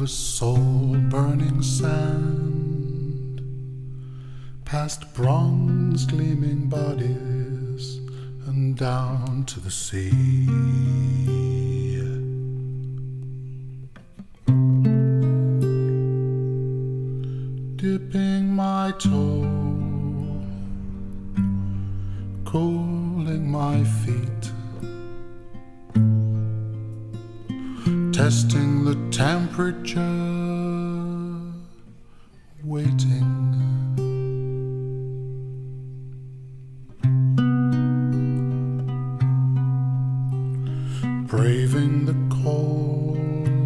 over soul-burning sand, past bronze-gleaming bodies, and down to the sea. Dipping my toe, cooling my feet, testing the temperature, waiting. Braving the cold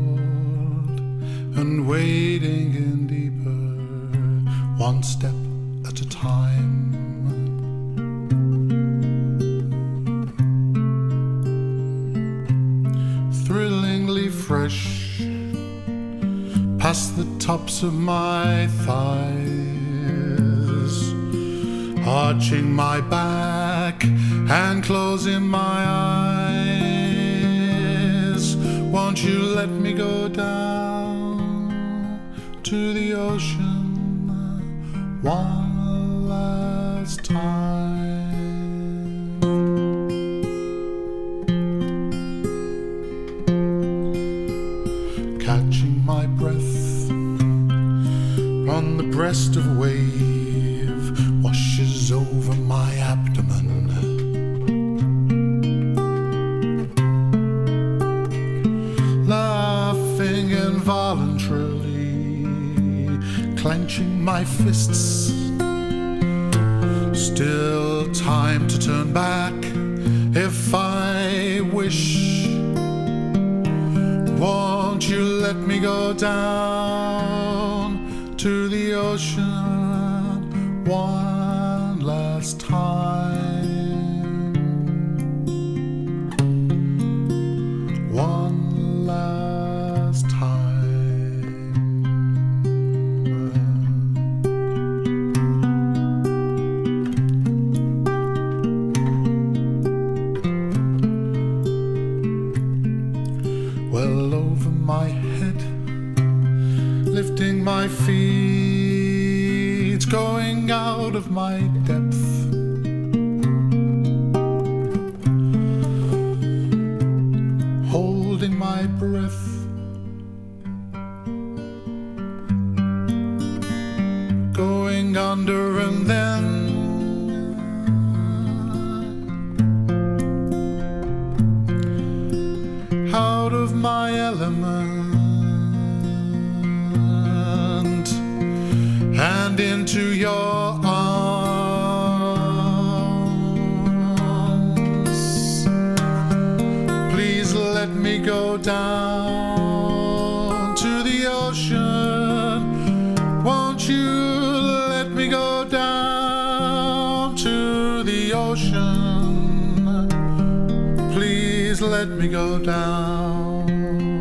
and wading in deeper, one step at a time. Thrillingly fresh, past the tops of my thighs, arching my back and closing my eyes. Won't you let me go down to the ocean one last time? Catching my breath on the breast of a wave washes over my abdomen. Laughing involuntarily, clenching my fists. Still time to turn back if I wish. Won't you let me go down to the ocean one last time? One last time. Well over my head, lifting my feet, going out of my depth. Holding my breath, going under and then out of my element and into your arms. Please let me go down to the ocean. Won't you let me go down to the ocean? Please let me go down.